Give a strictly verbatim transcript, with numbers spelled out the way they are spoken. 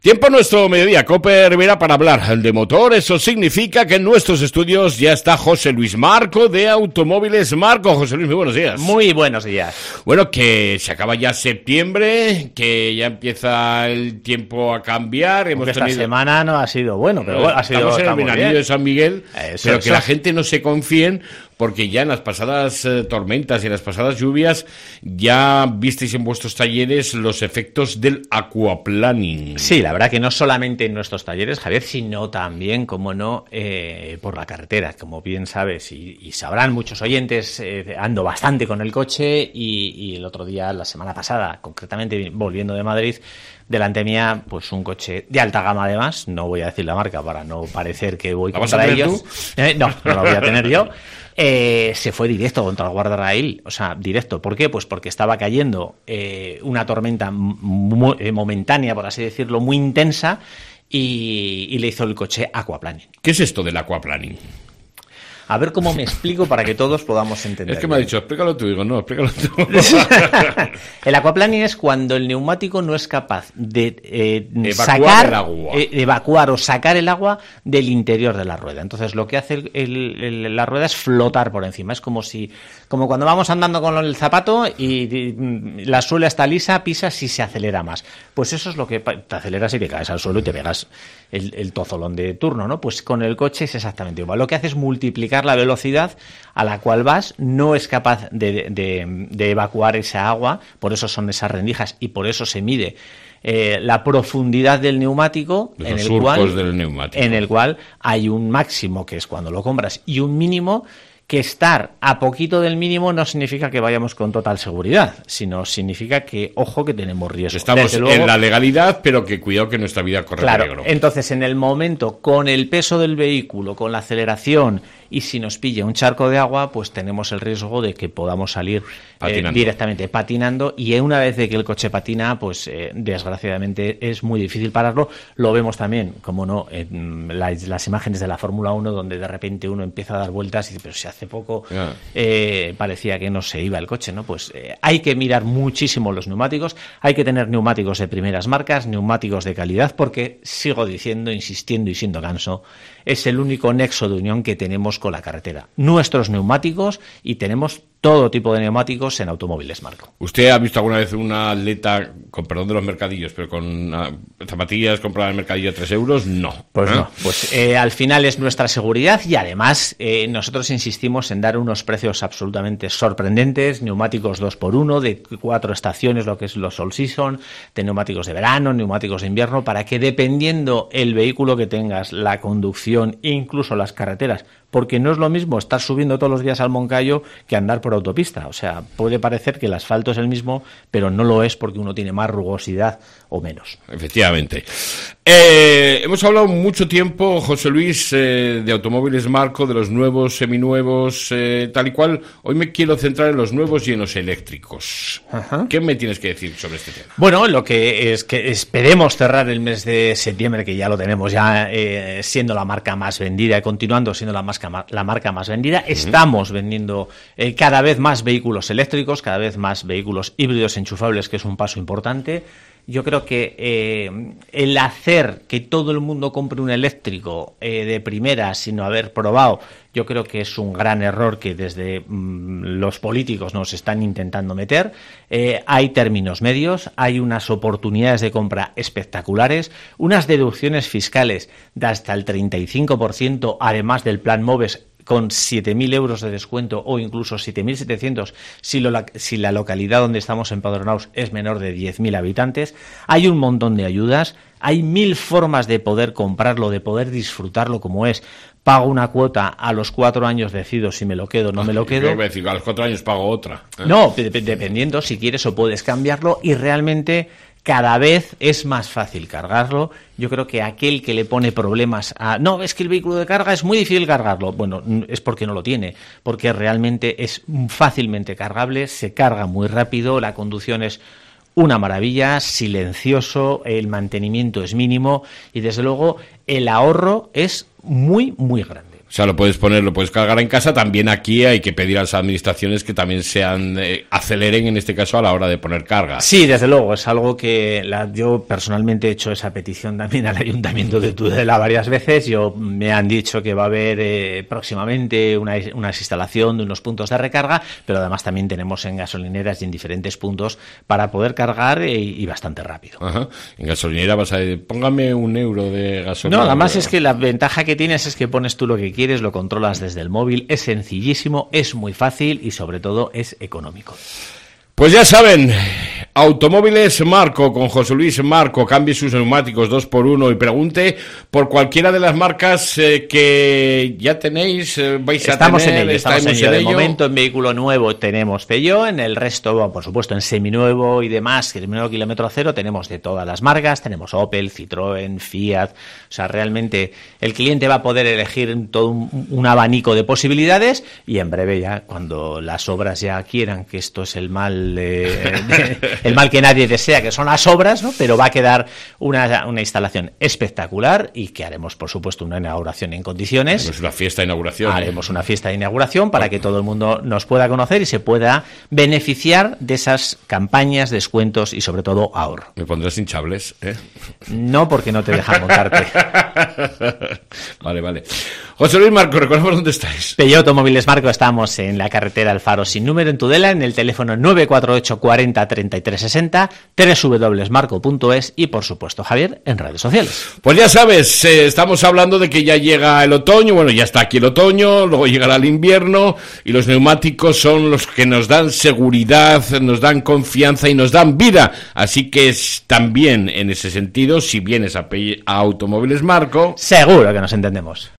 Tiempo nuestro mediodía, Cope Rivera, para hablar de motor. Eso significa que en nuestros estudios ya está José Luis Marco de Automóviles Marco. José Luis, muy buenos días. Muy buenos días. Bueno, que se acaba ya septiembre, que ya empieza el tiempo a cambiar. Hemos esta tenido... semana no ha sido bueno, pero bueno, ha sido... Estamos en el veranillo de San Miguel, eso, pero eso. que la gente no se confíen, porque ya en las pasadas eh, tormentas y en las pasadas lluvias ya visteis en vuestros talleres los efectos del aquaplaning. Sí, la verdad que no solamente en nuestros talleres, Javier, sino también, como no, eh, por la carretera. Como bien sabes y, y sabrán muchos oyentes, eh, ando bastante con el coche y, y el otro día, la semana pasada, concretamente volviendo de Madrid, delante mía, pues un coche de alta gama además, no voy a decir la marca para no parecer que voy contra ellos. Eh, no, no lo voy a tener yo. Eh, se fue directo contra el guardarraíl, o sea, directo. ¿Por qué? Pues porque estaba cayendo eh, una tormenta muy, eh, momentánea, por así decirlo, muy intensa, y, y le hizo el coche aquaplaning. ¿Qué es esto del aquaplaning? A ver cómo me explico para que todos podamos entender. Es que me ha dicho, explícalo tú, digo, no, explícalo tú. El aquaplaning es cuando el neumático no es capaz de eh, evacuar sacar, el agua. Eh, evacuar o sacar el agua del interior de la rueda. Entonces lo que hace el, el, el, la rueda es flotar por encima. Es como si, como cuando vamos andando con el zapato y, y la suela está lisa, pisas y se acelera más. Pues eso es lo que te aceleras y te caes al suelo y te pegas el, el tozolón de turno, ¿no? Pues con el coche es exactamente igual. Lo que hace es multiplicar la velocidad a la cual vas, no es capaz de, de, de evacuar esa agua, por eso son esas rendijas y por eso se mide eh, la profundidad del neumático, Los en el, surcos cual, del neumático. en el cual hay un máximo, que es cuando lo compras, y un mínimo, que estar a poquito del mínimo no significa que vayamos con total seguridad, sino significa que, ojo, que tenemos riesgo. Estamos luego, en la legalidad, pero que cuidado que nuestra vida corre claro, peligro. Entonces, en el momento, con el peso del vehículo, con la aceleración, y si nos pilla un charco de agua, pues tenemos el riesgo de que podamos salir eh, directamente patinando, y una vez de que el coche patina, pues eh, desgraciadamente es muy difícil pararlo. Lo vemos también, como no, en las, las imágenes de la Fórmula uno, donde de repente uno empieza a dar vueltas y dice, pero si hace poco yeah. eh, parecía que no se iba el coche, ¿no? Pues eh, hay que mirar muchísimo los neumáticos, hay que tener neumáticos de primeras marcas, neumáticos de calidad, porque sigo diciendo, insistiendo y siendo canso, es el único nexo de unión que tenemos con la carretera. Nuestros neumáticos, y tenemos todo tipo de neumáticos en Automóviles Marco. ¿Usted ha visto alguna vez una atleta, con perdón de los mercadillos, pero con uh, zapatillas compradas en el mercadillo a tres euros? No. Pues ¿eh? no. Pues eh, al final es nuestra seguridad, y además eh, nosotros insistimos en dar unos precios absolutamente sorprendentes, neumáticos dos por uno, de cuatro estaciones, lo que es los all season, de neumáticos de verano, neumáticos de invierno, para que dependiendo el vehículo que tengas, la conducción e incluso las carreteras, porque no es lo mismo estar subiendo todos los días al Moncayo que andar por autopista. O sea, puede parecer que el asfalto es el mismo, pero no lo es, porque uno tiene más rugosidad o menos. Efectivamente. Eh, hemos hablado mucho tiempo, José Luis, eh, de Automóviles Marco, de los nuevos, seminuevos, eh, tal y cual. Hoy me quiero centrar en los nuevos y en los eléctricos. Ajá. ¿Qué me tienes que decir sobre este tema? Bueno, lo que es que esperemos cerrar el mes de septiembre, que ya lo tenemos ya eh, siendo la marca más vendida y continuando siendo la, más, la marca más vendida. Uh-huh. Estamos vendiendo eh, cada vez más vehículos eléctricos, cada vez más vehículos híbridos enchufables, que es un paso importante. Yo creo que eh, el hacer que todo el mundo compre un eléctrico eh, de primera sin haber probado, yo creo que es un gran error que desde mmm, los políticos nos están intentando meter. Eh, hay términos medios, hay unas oportunidades de compra espectaculares, unas deducciones fiscales de hasta el treinta y cinco por ciento, además del plan MOVES, con siete mil euros de descuento, o incluso siete mil setecientos si, lo, si la localidad donde estamos empadronados es menor de diez mil habitantes. Hay un montón de ayudas, hay mil formas de poder comprarlo, de poder disfrutarlo como es. Pago una cuota, a los cuatro años decido si me lo quedo o no me lo quedo. Yo voy a decir, a los cuatro años pago otra. ¿eh? No, de- dependiendo, si quieres o puedes cambiarlo, y realmente cada vez es más fácil cargarlo. Yo creo que aquel que le pone problemas a... No, es que el vehículo de carga es muy difícil cargarlo. Bueno, es porque no lo tiene, porque realmente es fácilmente cargable, se carga muy rápido, la conducción es una maravilla, silencioso, el mantenimiento es mínimo y desde luego el ahorro es muy, muy grande. O sea, lo puedes poner, lo puedes cargar en casa. También aquí hay que pedir a las administraciones que también sean, eh, aceleren en este caso a la hora de poner carga. Sí, desde luego, es algo que la, yo personalmente he hecho esa petición también al Ayuntamiento de Tudela varias veces. Yo me han dicho que va a haber eh, próximamente una, una instalación de unos puntos de recarga, pero además también tenemos en gasolineras y en diferentes puntos para poder cargar eh, y bastante rápido. Ajá. En gasolinera vas a decir, póngame un euro de gasolina. No, además es que la ventaja que tienes es que pones tú lo que quieres, lo controlas desde el móvil, es sencillísimo, es muy fácil y sobre todo es económico. Pues ya saben, Automóviles Marco, con José Luis Marco, cambie sus neumáticos dos por uno y pregunte por cualquiera de las marcas eh, que ya tenéis, eh, vais a estamos tener. En ello, estamos en ello. De momento en vehículo nuevo tenemos Peugeot, en el resto, bueno, por supuesto, en seminuevo y demás, seminuevo kilómetro cero, tenemos de todas las marcas, tenemos Opel, Citroën, Fiat, o sea, realmente el cliente va a poder elegir todo un, un abanico de posibilidades y en breve ya, cuando las obras ya quieran, que esto es el mal de, de, el mal que nadie desea, que son las obras, ¿no? Pero va a quedar una, una instalación espectacular y que haremos, por supuesto, una inauguración en condiciones. Haremos una fiesta de inauguración. Haremos ¿eh? una fiesta de inauguración para que todo el mundo nos pueda conocer y se pueda beneficiar de esas campañas, descuentos y, sobre todo, ahorro. ¿Me pondrás hinchables? ¿eh? No, porque no te dejan montarte. Vale, vale. José Luis Marco, recordamos dónde estáis. Peugeot Automóviles Marco, estamos en la carretera Alfaro sin número en Tudela, en el teléfono nueve cuatro ocho cuarenta treinta y tres sesenta, doble u doble u doble u punto marco punto es y, por supuesto, Javier, en redes sociales. Pues ya sabes, eh, estamos hablando de que ya llega el otoño, bueno, ya está aquí el otoño, luego llegará el invierno y los neumáticos son los que nos dan seguridad, nos dan confianza y nos dan vida. Así que es, también en ese sentido, si vienes a, a Automóviles Marco... Seguro que nos entendemos.